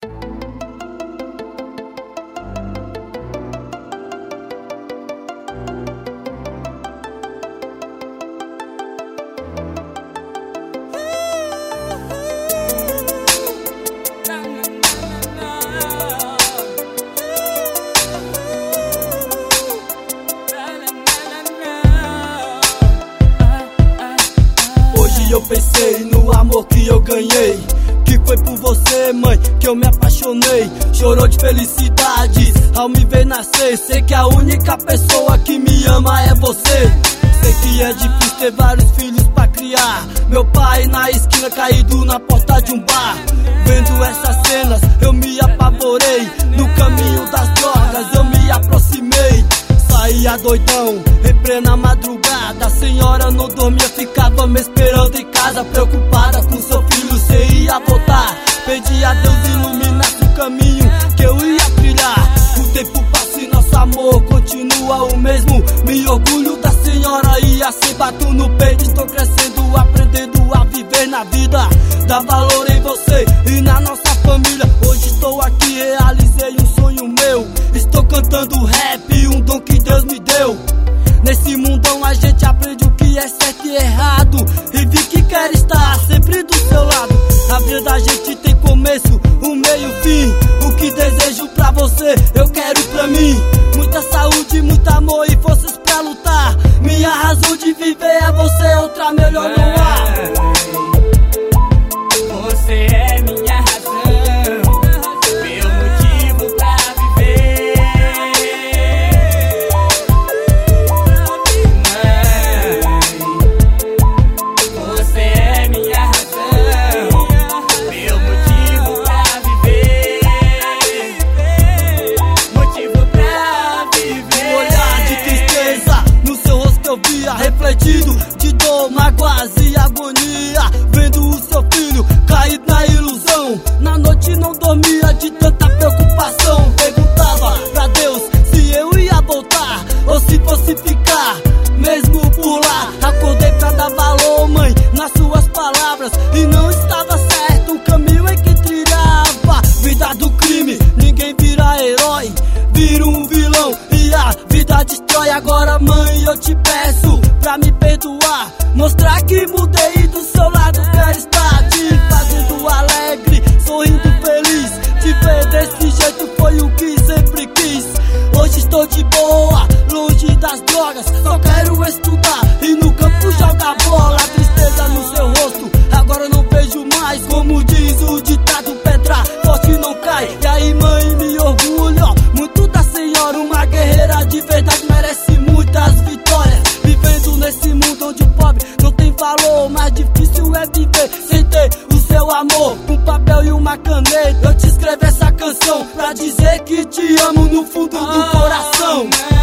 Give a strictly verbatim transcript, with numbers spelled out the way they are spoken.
Eu pensei no amor que eu ganhei, que foi por você, mãe, que eu me apaixonei. Chorou de felicidade ao me ver nascer. Sei que a única pessoa que me ama é você. Sei que é difícil ter vários filhos pra criar. Meu pai na esquina caído na porta de um bar. Vendo essas cenas eu me apavorei. No caminho das drogas eu me aproximei. Saía doidão, em plena madrugada. A senhora não dormia, ficava me esperando em casa, preocupada com seu filho, cê ia voltar. Pedi a Deus iluminasse o caminho que eu ia trilhar. O tempo passa e nosso amor continua o mesmo. Me orgulho da senhora e assim bato no peito. Estou crescendo, aprendendo a viver na vida. Dá valor em você e na nossa família. Hoje estou aqui, realizei um sonho meu. Estou cantando rap, um dom que Deus me deu. Nesse mundão a gente aprende o que é certo e errado, e vi que quer estar sempre do seu lado. A vida da gente tem começo, um meio, fim. O que desejo pra você, eu quero pra mim. Muita saúde, muito amor e forças pra lutar. Minha razão de viver é você, outra melhor não há. Você é minha razão, meu motivo pra viver. Você é minha razão, meu motivo pra viver. Motivo pra viver. Um olhar de tristeza no seu rosto eu via, refletido de dor, mágoas e agonia. Vendo o seu filho caído na ilusão. Na noite não dormia de tanta preocupação. Perguntava pra Deus se eu ia voltar ou se fosse ficar mesmo por lá. Acordei pra dar valor, mãe, nas suas palavras, e não estava certo o caminho em que trilhava. Vida do crime, ninguém vira herói, vira um vilão e a vida destrói. Agora, mãe, eu te peço pra me perdoar, mostrar que mudei e do seu lado quero estar. Te fazendo alegre, sorrindo feliz. Te ver desse jeito foi o que sempre quis. Hoje estou de boa, longe das drogas. Só quero estudar e no campo jogar bola. Tristeza no seu rosto, agora eu não vejo mais. Como diz o ditado, pedra forte não cai. E aí, mãe, me orgulho muito da senhora. Uma guerreira de verdade, merece muitas vitórias. Vivendo nesse mundo onde o pobre não tem valor, mais difícil é viver sem ter o seu amor. Um papel e uma caneta, eu te escrevo essa canção pra dizer que te amo no fundo do coração.